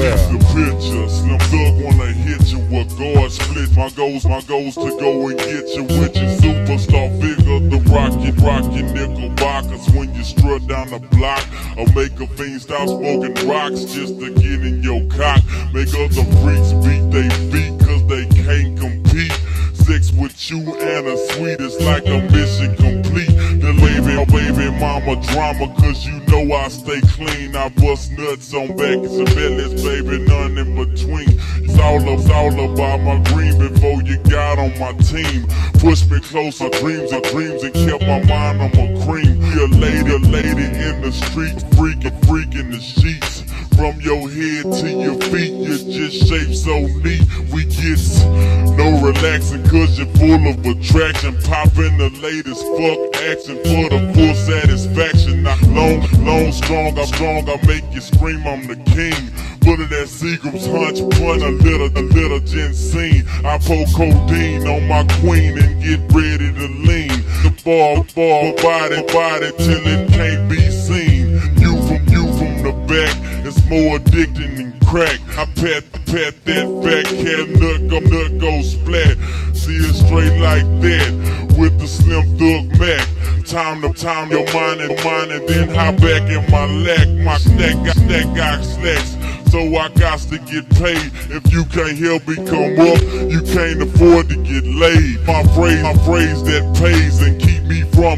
the picture. Slim Thug wanna hit you with guard split. My goals to go and get you with your superstar figure. The rocket Knickerbockers when you strut down the block. Or make a fiend stop smoking rocks just to get in your cock. Make other freaks beat they feet cause they can't compete. Sex with you and a sweet is like a mission complete. The baby mama drama cause you know I stay clean. I bust nuts on backs and bellies, baby, none in between. It's all about my green before you got on my team. Push me closer, dreams and kept my mind on my cream. Be a lady in the street, freaking the sheets. From your head to your feet, you just shape so neat. We get no relaxing cause you're full of attraction. Popping the latest fuck action for the full satisfaction. Not long, strong, I make you scream I'm the king. Full of that Seagram's hunch, pun a little ginseng. I pour codeine on my queen and get ready to lean. The ball, body till it can't be seen. You from the back, it's more addicting than crack. I pat that fat cat, nut go splat. See it straight like that with the Slim Thug Mac. Time your mind and then hop back in my lack. My snack got snacks, so I got to get paid. If you can't help me come up, you can't afford to get laid. My phrase that pays and keep me from